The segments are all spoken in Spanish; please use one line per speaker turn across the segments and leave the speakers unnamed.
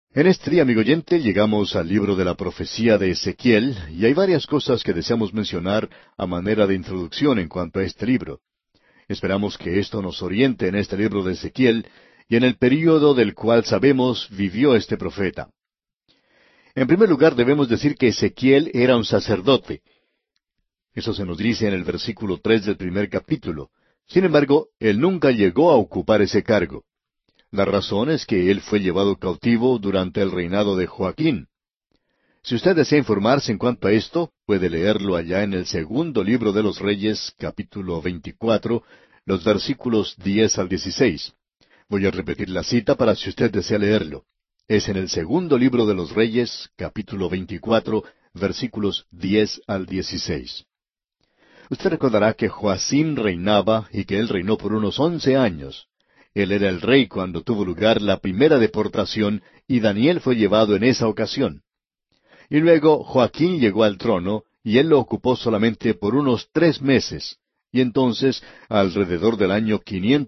En este día, amigo oyente, llegamos al libro de la profecía de Ezequiel, y hay varias cosas que deseamos mencionar a manera de introducción en cuanto a este libro. Esperamos que esto nos oriente en este libro de Ezequiel y en el período del cual sabemos vivió este profeta. En primer lugar, debemos decir que Ezequiel era un sacerdote. Eso se nos dice en el versículo 3 del primer capítulo. Sin embargo, él nunca llegó a ocupar ese cargo. La razón es que él fue llevado cautivo durante el reinado de Joaquín. Si usted desea informarse en cuanto a esto, puede leerlo allá en el segundo libro de los Reyes, capítulo 24, los versículos 10 al 16. Voy a repetir la cita para si usted desea leerlo. Es en el segundo libro de los Reyes, capítulo 24, versículos 10 al 16. Usted recordará que Joacim reinaba y que él reinó por unos 11 años. Él era el rey cuando tuvo lugar la primera deportación y Daniel fue llevado en esa ocasión. Y luego Joaquín llegó al trono y él lo ocupó solamente por unos 3 meses. Y entonces, alrededor del año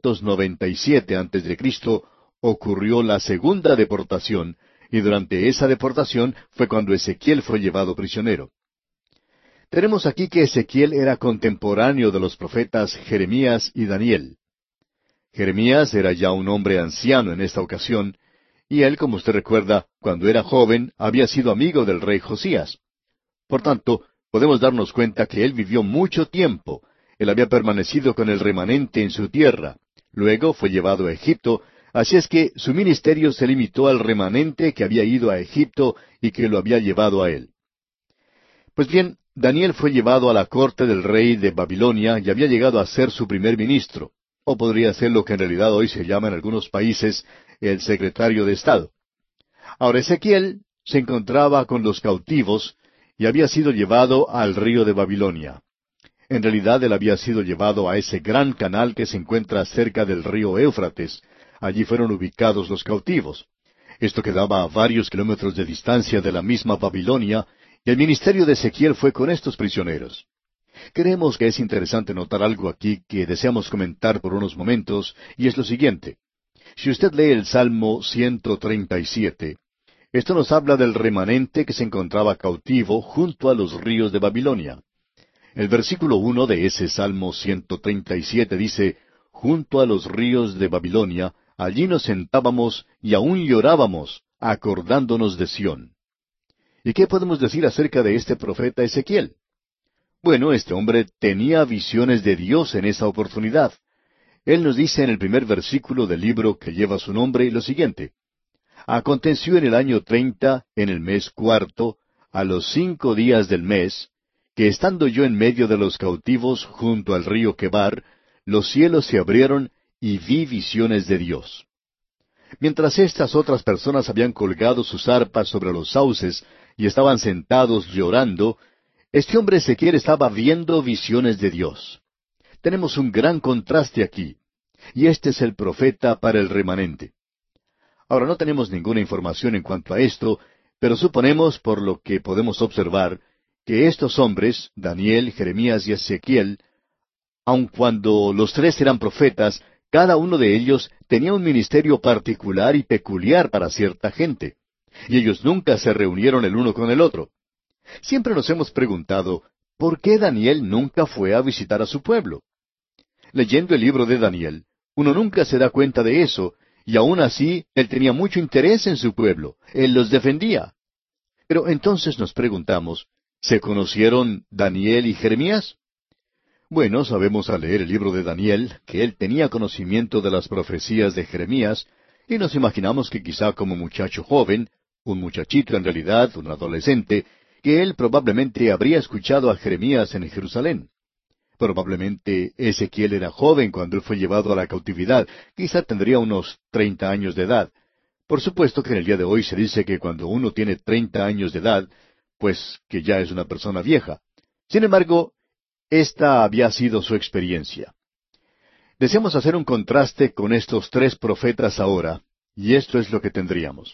597 a.C., ocurrió la segunda deportación, y durante esa deportación fue cuando Ezequiel fue llevado prisionero. Tenemos aquí que Ezequiel era contemporáneo de los profetas Jeremías y Daniel. Jeremías era ya un hombre anciano en esta ocasión, y él, como usted recuerda, cuando era joven, había sido amigo del rey Josías. Por tanto, podemos darnos cuenta que él vivió mucho tiempo. Él había permanecido con el remanente en su tierra. Luego fue llevado a Egipto, así es que su ministerio se limitó al remanente que había ido a Egipto y que lo había llevado a él. Pues bien, Daniel fue llevado a la corte del rey de Babilonia y había llegado a ser su primer ministro, o podría ser lo que en realidad hoy se llama en algunos países el secretario de Estado. Ahora Ezequiel se encontraba con los cautivos y había sido llevado al río de Babilonia. En realidad él había sido llevado a ese gran canal que se encuentra cerca del río Éufrates. Allí fueron ubicados los cautivos. Esto quedaba a varios kilómetros de distancia de la misma Babilonia, y el ministerio de Ezequiel fue con estos prisioneros. Creemos que es interesante notar algo aquí que deseamos comentar por unos momentos, y es lo siguiente. Si usted lee el Salmo 137, esto nos habla del remanente que se encontraba cautivo junto a los ríos de Babilonia. El versículo 1 de ese Salmo 137 dice, «Junto a los ríos de Babilonia, allí nos sentábamos y aún llorábamos, acordándonos de Sión». ¿Y qué podemos decir acerca de este profeta Ezequiel? Bueno, este hombre tenía visiones de Dios en esa oportunidad. Él nos dice en el primer versículo del libro que lleva su nombre lo siguiente. Aconteció en el año 30, en el mes cuarto, a los 5 días del mes, que estando yo en medio de los cautivos junto al río Quebar, los cielos se abrieron y vi visiones de Dios. Mientras estas otras personas habían colgado sus arpas sobre los sauces y estaban sentados llorando, este hombre Ezequiel estaba viendo visiones de Dios. Tenemos un gran contraste aquí, y este es el profeta para el remanente. Ahora no tenemos ninguna información en cuanto a esto, pero suponemos, por lo que podemos observar, que estos hombres, Daniel, Jeremías y Ezequiel, aun cuando los tres eran profetas, cada uno de ellos tenía un ministerio particular y peculiar para cierta gente, y ellos nunca se reunieron el uno con el otro. Siempre nos hemos preguntado, ¿por qué Daniel nunca fue a visitar a su pueblo? Leyendo el libro de Daniel, uno nunca se da cuenta de eso, y aún así él tenía mucho interés en su pueblo, él los defendía. Pero entonces nos preguntamos, ¿se conocieron Daniel y Jeremías? Bueno, sabemos al leer el libro de Daniel que él tenía conocimiento de las profecías de Jeremías, y nos imaginamos que quizá como muchacho joven, un muchachito en realidad, un adolescente, que él probablemente habría escuchado a Jeremías en Jerusalén. Probablemente Ezequiel era joven cuando él fue llevado a la cautividad, quizá tendría unos 30 años de edad. Por supuesto que en el día de hoy se dice que cuando uno tiene 30 años de edad, pues que ya es una persona vieja. Sin embargo, esta había sido su experiencia. Deseamos hacer un contraste con estos tres profetas ahora, y esto es lo que tendríamos.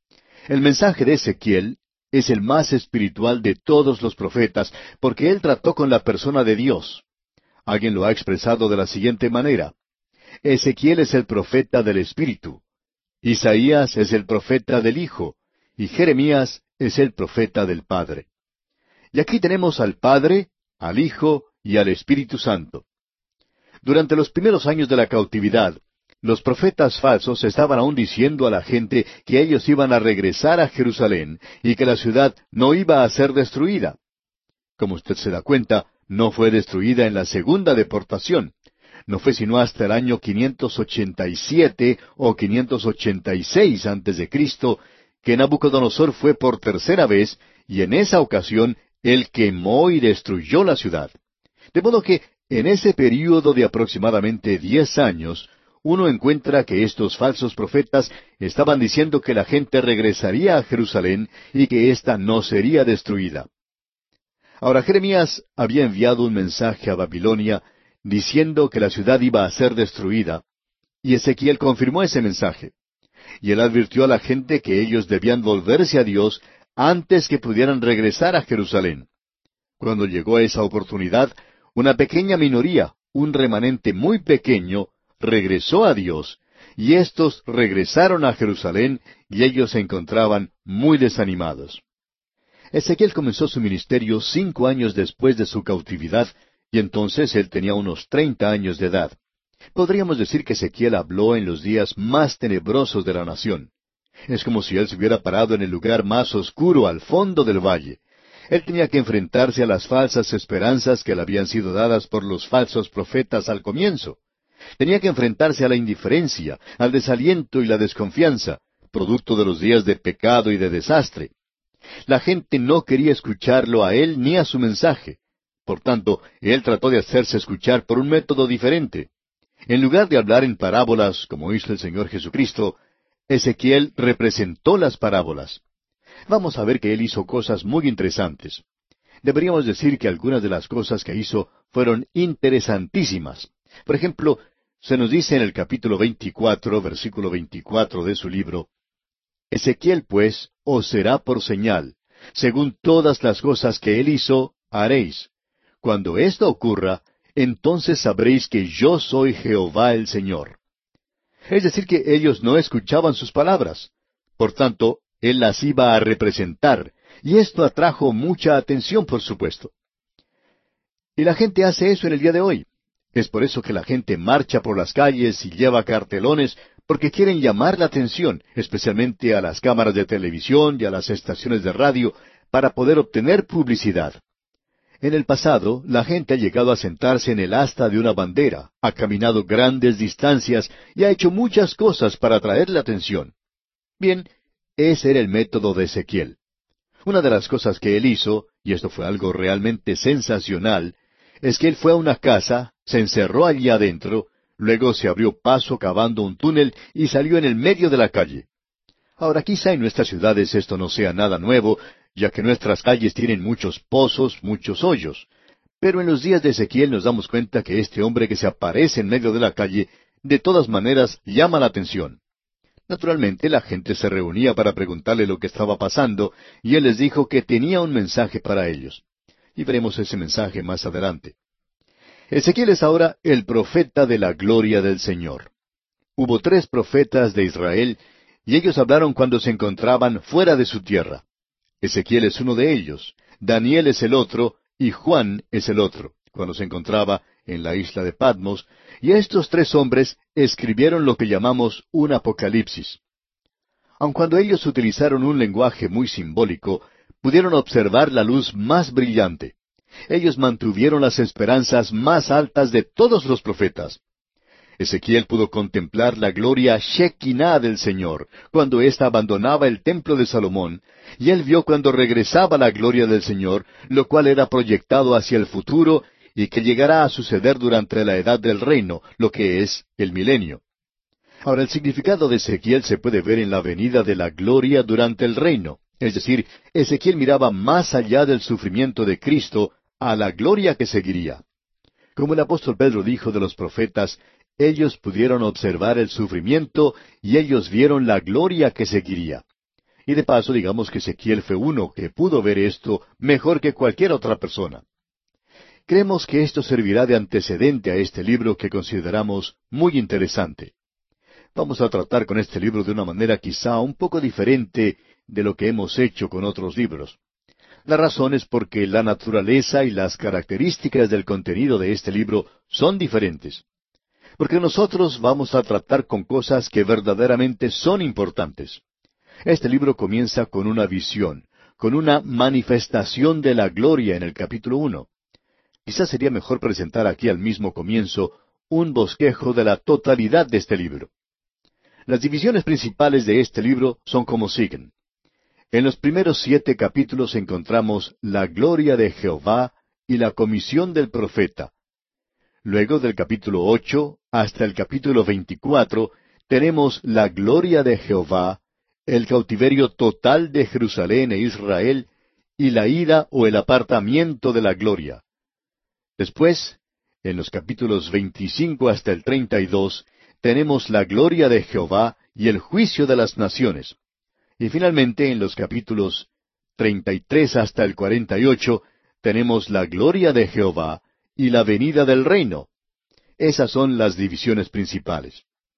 El mensaje de Ezequiel es el más espiritual de todos los profetas, porque él trató con la persona de Dios. Alguien lo ha expresado de la siguiente manera. Ezequiel es el profeta del Espíritu. Isaías es el profeta del Hijo, y Jeremías es el profeta del Padre. Y aquí tenemos al Padre, al Hijo y al Espíritu Santo. Durante los primeros años de la cautividad, los profetas falsos estaban aún diciendo a la gente que ellos iban a regresar a Jerusalén y que la ciudad no iba a ser destruida. Como usted se da cuenta, no fue destruida en la segunda deportación. No fue sino hasta el año 587 o 586 antes de Cristo que Nabucodonosor fue por tercera vez, y en esa ocasión él quemó y destruyó la ciudad. De modo que en ese período de aproximadamente 10 años, uno encuentra que estos falsos profetas estaban diciendo que la gente regresaría a Jerusalén y que ésta no sería destruida. Ahora Jeremías había enviado un mensaje a Babilonia diciendo que la ciudad iba a ser destruida, y Ezequiel confirmó ese mensaje. Y él advirtió a la gente que ellos debían volverse a Dios antes que pudieran regresar a Jerusalén. Cuando llegó esa oportunidad, una pequeña minoría, un remanente muy pequeño, regresó a Dios, y éstos regresaron a Jerusalén, y ellos se encontraban muy desanimados. Ezequiel comenzó su ministerio 5 años después de su cautividad, y entonces él tenía unos 30 años de edad. Podríamos decir que Ezequiel habló en los días más tenebrosos de la nación. Es como si él se hubiera parado en el lugar más oscuro, al fondo del valle. Él tenía que enfrentarse a las falsas esperanzas que le habían sido dadas por los falsos profetas al comienzo. Tenía que enfrentarse a la indiferencia, al desaliento y la desconfianza, producto de los días de pecado y de desastre. La gente no quería escucharlo a él ni a su mensaje. Por tanto, él trató de hacerse escuchar por un método diferente. En lugar de hablar en parábolas, como hizo el Señor Jesucristo, Ezequiel representó las parábolas. Vamos a ver que él hizo cosas muy interesantes. Deberíamos decir que algunas de las cosas que hizo fueron interesantísimas. Por ejemplo, se nos dice en el capítulo 24, versículo 24 de su libro: Ezequiel, pues, os será por señal. Según todas las cosas que él hizo, haréis. Cuando esto ocurra, entonces sabréis que yo soy Jehová el Señor. Es decir, que ellos no escuchaban sus palabras. Por tanto, él las iba a representar, y esto atrajo mucha atención, por supuesto. Y la gente hace eso en el día de hoy. Es por eso que la gente marcha por las calles y lleva cartelones, porque quieren llamar la atención, especialmente a las cámaras de televisión y a las estaciones de radio, para poder obtener publicidad. En el pasado, la gente ha llegado a sentarse en el asta de una bandera, ha caminado grandes distancias y ha hecho muchas cosas para atraer la atención. Bien, ese era el método de Ezequiel. Una de las cosas que él hizo, y esto fue algo realmente sensacional, es que él fue a una casa, se encerró allí adentro, luego se abrió paso cavando un túnel y salió en el medio de la calle. Ahora, quizá en nuestras ciudades esto no sea nada nuevo, ya que nuestras calles tienen muchos pozos, muchos hoyos. Pero en los días de Ezequiel nos damos cuenta que este hombre que se aparece en medio de la calle, de todas maneras llama la atención. Naturalmente, la gente se reunía para preguntarle lo que estaba pasando, y él les dijo que tenía un mensaje para ellos. Y veremos ese mensaje más adelante. Ezequiel es ahora el profeta de la gloria del Señor. Hubo 3 profetas de Israel, y ellos hablaron cuando se encontraban fuera de su tierra. Ezequiel es uno de ellos, Daniel es el otro, y Juan es el otro, cuando se encontraba en la isla de Patmos, y estos 3 hombres escribieron lo que llamamos un Apocalipsis. Aun cuando ellos utilizaron un lenguaje muy simbólico, pudieron observar la luz más brillante. Ellos mantuvieron las esperanzas más altas de todos los profetas. Ezequiel pudo contemplar la gloria Shekinah del Señor, cuando ésta abandonaba el templo de Salomón, y él vio cuando regresaba la gloria del Señor, lo cual era proyectado hacia el futuro, y que llegará a suceder durante la edad del reino, lo que es el milenio. Ahora, el significado de Ezequiel se puede ver en la venida de la gloria durante el reino. Es decir, Ezequiel miraba más allá del sufrimiento de Cristo a la gloria que seguiría. Como el apóstol Pedro dijo de los profetas, ellos pudieron observar el sufrimiento y ellos vieron la gloria que seguiría. Y de paso, digamos que Ezequiel fue uno que pudo ver esto mejor que cualquier otra persona. Creemos que esto servirá de antecedente a este libro que consideramos muy interesante. Vamos a tratar con este libro de una manera quizá un poco diferente de lo que hemos hecho con otros libros. La razón es porque la naturaleza y las características del contenido de este libro son diferentes. Porque nosotros vamos a tratar con cosas que verdaderamente son importantes. Este libro comienza con una visión, con una manifestación de la gloria en el capítulo 1. Quizás sería mejor presentar aquí al mismo comienzo un bosquejo de la totalidad de este libro. Las divisiones principales de este libro son como siguen. En los primeros 7 capítulos encontramos la gloria de Jehová y la comisión del profeta. Luego del capítulo 8 hasta el capítulo 24 tenemos la gloria de Jehová, el cautiverio total de Jerusalén e Israel y la ira o el apartamiento de la gloria. Después, en los capítulos 25 hasta el 32, tenemos la gloria de Jehová y el juicio de las naciones. Y finalmente, en los capítulos 33 hasta el 48, tenemos la gloria de Jehová y la venida del reino. Esas son las divisiones principales.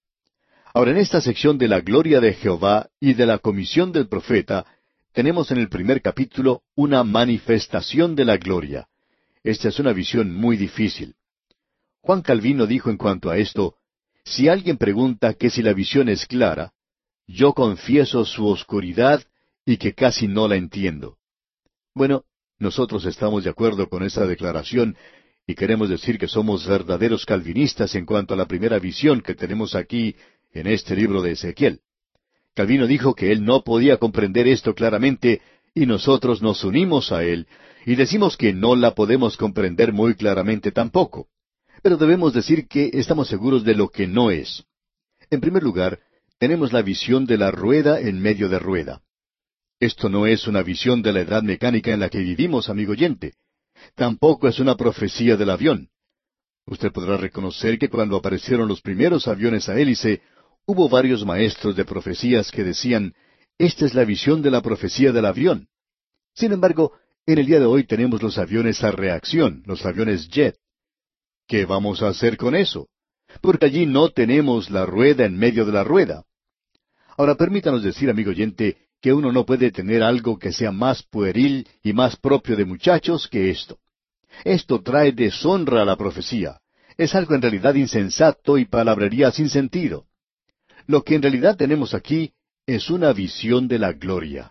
Ahora, en esta sección de la gloria de Jehová y de la comisión del profeta, tenemos en el primer capítulo una manifestación de la gloria. Esta es una visión muy difícil. Juan Calvino dijo en cuanto a esto, si alguien pregunta que si la visión es clara, yo confieso su oscuridad y que casi no la entiendo. Bueno, nosotros estamos de acuerdo con esa declaración y queremos decir que somos verdaderos calvinistas en cuanto a la primera visión que tenemos aquí en este libro de Ezequiel. Calvino dijo que él no podía comprender esto claramente y nosotros nos unimos a él y decimos que no la podemos comprender muy claramente tampoco. Pero debemos decir que estamos seguros de lo que no es. En primer lugar, tenemos la visión de la rueda en medio de rueda. Esto no es una visión de la edad mecánica en la que vivimos, amigo oyente. Tampoco es una profecía del avión. Usted podrá reconocer que cuando aparecieron los primeros aviones a hélice, hubo varios maestros de profecías que decían, esta es la visión de la profecía del avión. Sin embargo, en el día de hoy tenemos los aviones a reacción, los aviones jet. ¿Qué vamos a hacer con eso? Porque allí no tenemos la rueda en medio de la rueda. Ahora permítanos decir, amigo oyente, que uno no puede tener algo que sea más pueril y más propio de muchachos que esto. Esto trae deshonra a la profecía. Es algo en realidad insensato y palabrería sin sentido. Lo que en realidad tenemos aquí es una visión de la gloria.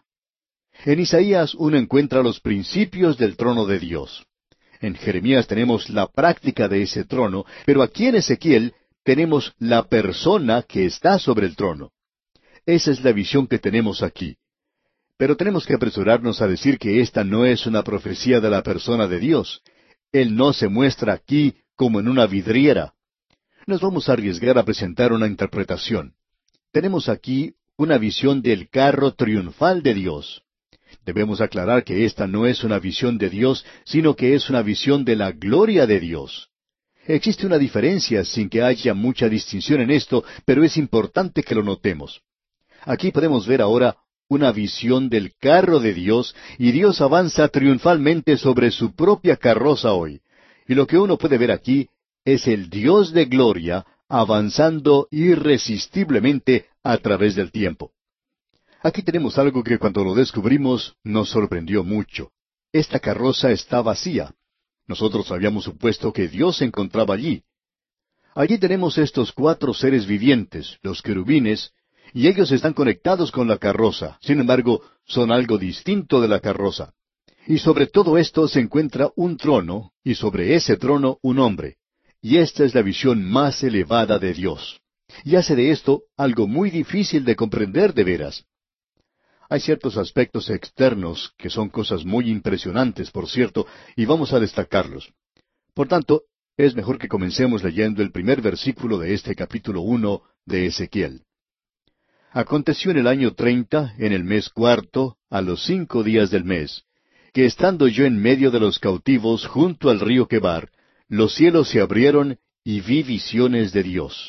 En Isaías uno encuentra los principios del trono de Dios. En Jeremías tenemos la práctica de ese trono, pero aquí en Ezequiel tenemos la persona que está sobre el trono. Esa es la visión que tenemos aquí. Pero tenemos que apresurarnos a decir que esta no es una profecía de la persona de Dios. Él no se muestra aquí como en una vidriera. Nos vamos a arriesgar a presentar una interpretación. Tenemos aquí una visión del carro triunfal de Dios. Debemos aclarar que esta no es una visión de Dios, sino que es una visión de la gloria de Dios. Existe una diferencia sin que haya mucha distinción en esto, pero es importante que lo notemos. Aquí podemos ver ahora una visión del carro de Dios, y Dios avanza triunfalmente sobre su propia carroza hoy. Y lo que uno puede ver aquí es el Dios de gloria avanzando irresistiblemente a través del tiempo. Aquí tenemos algo que cuando lo descubrimos nos sorprendió mucho. Esta carroza está vacía. Nosotros habíamos supuesto que Dios se encontraba allí. Allí tenemos estos 4 seres vivientes, los querubines, y ellos están conectados con la carroza. Sin embargo, son algo distinto de la carroza. Y sobre todo esto se encuentra un trono, y sobre ese trono un hombre. Y esta es la visión más elevada de Dios. Y hace de esto algo muy difícil de comprender de veras. Hay ciertos aspectos externos que son cosas muy impresionantes, por cierto, y vamos a destacarlos. Por tanto, es mejor que comencemos leyendo el primer versículo de este capítulo 1 de Ezequiel. Aconteció en el año 30, en el mes cuarto, a los 5 días del mes, que estando yo en medio de los cautivos junto al río Quebar, los cielos se abrieron y vi visiones de Dios.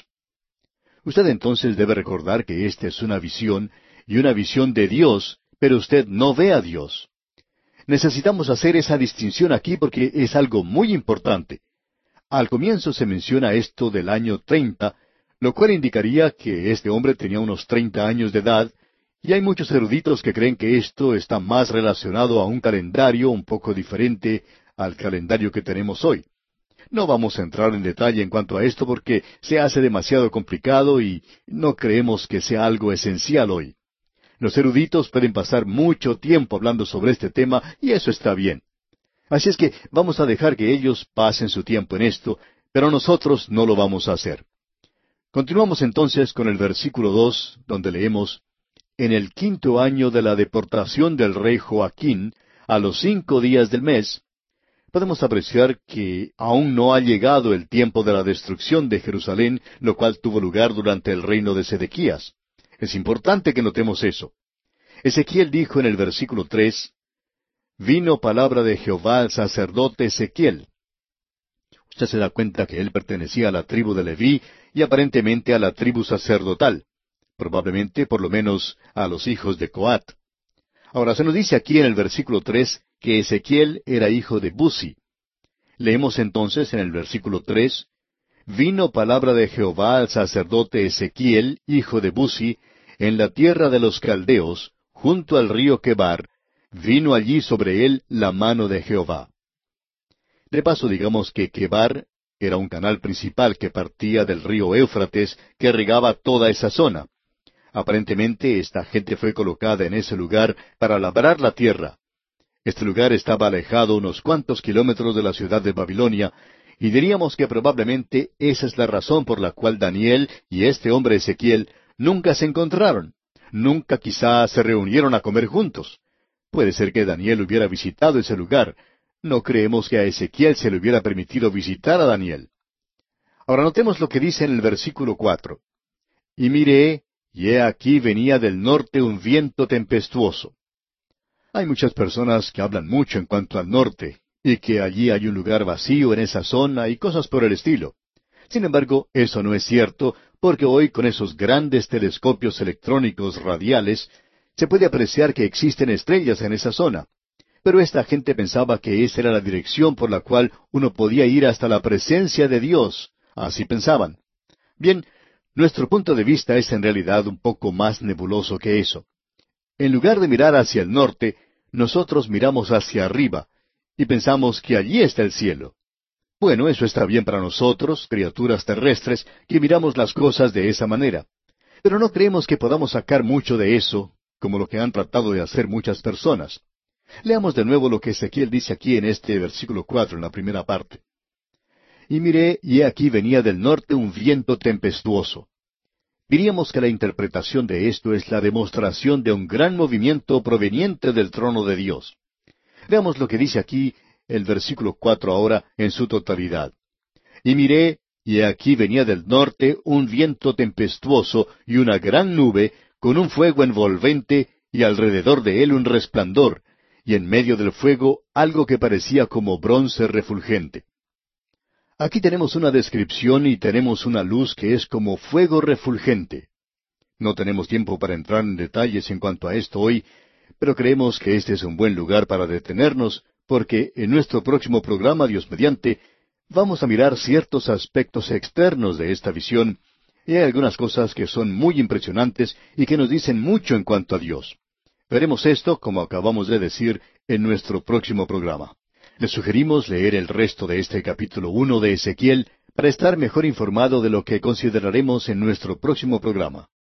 Usted entonces debe recordar que esta es una visión, y una visión de Dios, pero usted no ve a Dios. Necesitamos hacer esa distinción aquí porque es algo muy importante. Al comienzo se menciona esto del año 30, lo cual indicaría que este hombre tenía unos 30 años de edad, y hay muchos eruditos que creen que esto está más relacionado a un calendario un poco diferente al calendario que tenemos hoy. No vamos a entrar en detalle en cuanto a esto porque se hace demasiado complicado y no creemos que sea algo esencial hoy. Los eruditos pueden pasar mucho tiempo hablando sobre este tema y eso está bien. Así es que vamos a dejar que ellos pasen su tiempo en esto, pero nosotros no lo vamos a hacer. Continuamos entonces con el versículo 2, donde leemos: En el 5.º año de la deportación del rey Joaquín, a los 5 días del mes, podemos apreciar que aún no ha llegado el tiempo de la destrucción de Jerusalén, lo cual tuvo lugar durante el reino de Sedequías. Es importante que notemos eso. Ezequiel dijo en el versículo 3, Vino palabra de Jehová al sacerdote Ezequiel. Usted se da cuenta que él pertenecía a la tribu de Leví y aparentemente a la tribu sacerdotal, probablemente por lo menos a los hijos de Coat. Ahora se nos dice aquí en el versículo 3 que Ezequiel era hijo de Buzi. Leemos entonces en el versículo 3, Vino palabra de Jehová al sacerdote Ezequiel, hijo de Buzi, en la tierra de los caldeos, junto al río Quebar, vino allí sobre él la mano de Jehová. De paso, digamos que Quebar era un canal principal que partía del río Éufrates, que regaba toda esa zona. Aparentemente esta gente fue colocada en ese lugar para labrar la tierra. Este lugar estaba alejado unos cuantos kilómetros de la ciudad de Babilonia, y diríamos que probablemente esa es la razón por la cual Daniel y este hombre Ezequiel nunca se encontraron. Nunca quizá se reunieron a comer juntos. Puede ser que Daniel hubiera visitado ese lugar. No creemos que a Ezequiel se le hubiera permitido visitar a Daniel. Ahora notemos lo que dice en el versículo 4. Y miré, y he aquí venía del norte un viento tempestuoso. Hay muchas personas que hablan mucho en cuanto al norte, y que allí hay un lugar vacío en esa zona y cosas por el estilo. Sin embargo, eso no es cierto, porque hoy con esos grandes telescopios electrónicos radiales, se puede apreciar que existen estrellas en esa zona. Pero esta gente pensaba que esa era la dirección por la cual uno podía ir hasta la presencia de Dios. Así pensaban. Bien, nuestro punto de vista es en realidad un poco más nebuloso que eso. En lugar de mirar hacia el norte, nosotros miramos hacia arriba, y pensamos que allí está el cielo. Bueno, eso está bien para nosotros, criaturas terrestres, que miramos las cosas de esa manera. Pero no creemos que podamos sacar mucho de eso, como lo que han tratado de hacer muchas personas. Leamos de nuevo lo que Ezequiel dice aquí en este versículo 4, en la primera parte. Y miré, y he aquí venía del norte un viento tempestuoso. Diríamos que la interpretación de esto es la demostración de un gran movimiento proveniente del trono de Dios. Veamos lo que dice aquí el versículo 4 ahora en su totalidad. Y miré, y he aquí venía del norte un viento tempestuoso y una gran nube, con un fuego envolvente, y alrededor de él un resplandor, y en medio del fuego algo que parecía como bronce refulgente. Aquí tenemos una descripción y tenemos una luz que es como fuego refulgente. No tenemos tiempo para entrar en detalles en cuanto a esto hoy, pero creemos que este es un buen lugar para detenernos, porque en nuestro próximo programa, Dios mediante, vamos a mirar ciertos aspectos externos de esta visión, y hay algunas cosas que son muy impresionantes y que nos dicen mucho en cuanto a Dios. Veremos esto, como acabamos de decir, en nuestro próximo programa. Les sugerimos leer el resto de este capítulo 1 de Ezequiel para estar mejor informado de lo que consideraremos en nuestro próximo programa.